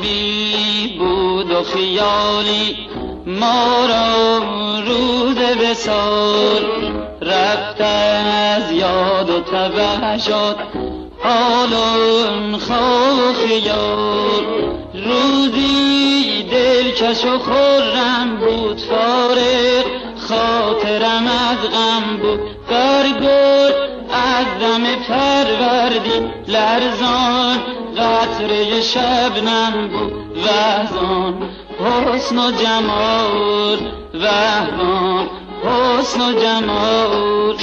خوابی بود و خیالی ما را روز وصال رفت از یاد و تبه شد حال و خواب و خیال. روزی دلکش و خرم بود فارغ خاطرم از غم بود برگل از دم فروردین لرزان قطره شبنم بود وحزان حسن و جمال وحزان حسن و جمال.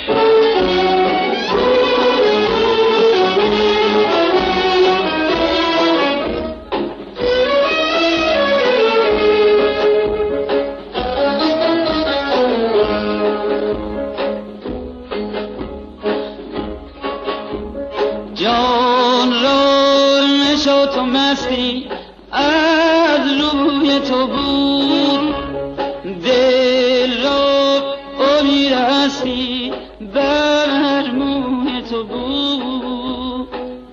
جان را نشاط و مستی از روی تو بود دل را امید هستی بر موی تو بود.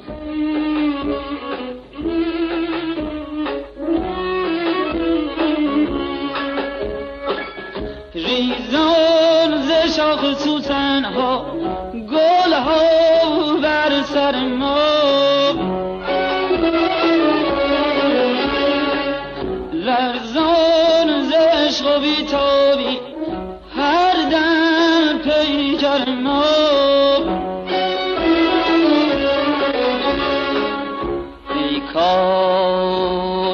ریزان ز شاخ سوسن ها گل ها بر سر ما لرزان ز عشق و بی‌تابی هر دم پیکر ما. بیکار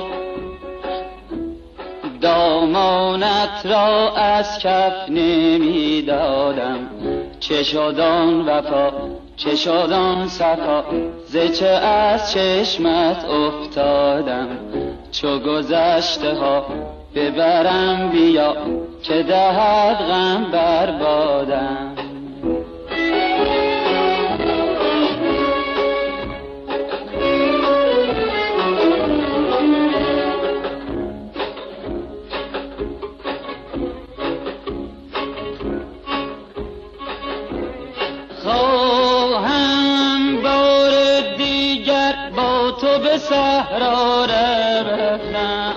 دامانت را از کف نمی دادم چه شد آن وفا چه شد آن صفا ز چه از چشمت افتادم چو گذشته ها ببرم بیا که دهد غم بربادم. خواهم بار دیگر با تو به صحرا رفتم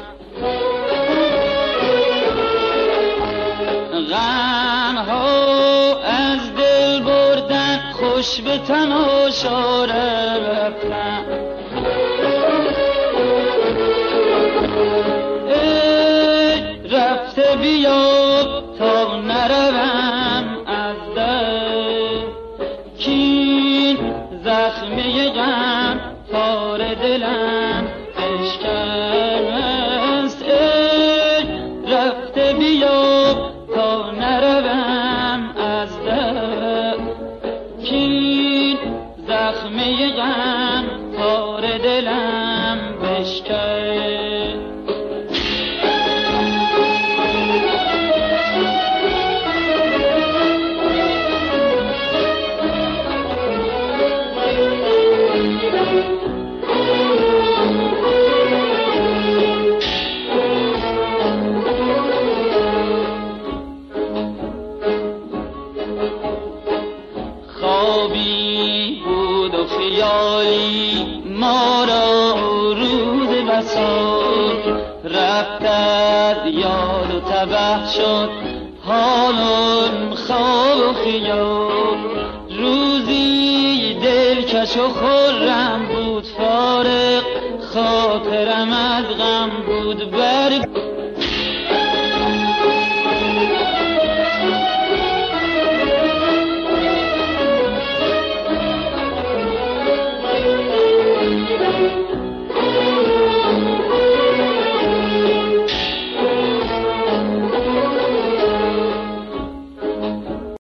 غمها از دل بردن خوش به تماشا رفتم. ای رفته بیا تا نروم از دل کین زخمه غم تار دلم بشکست. ای رفته بیا تا نروم از دل کین زخمه غم تار دلم بشکست. خوابی بود و خیالی ما را روز وصال رفت از یاد و تبه شد حال و خواب و خیال. روزی دلکش و خرم بود فارغ خاطرم از غم بود برگ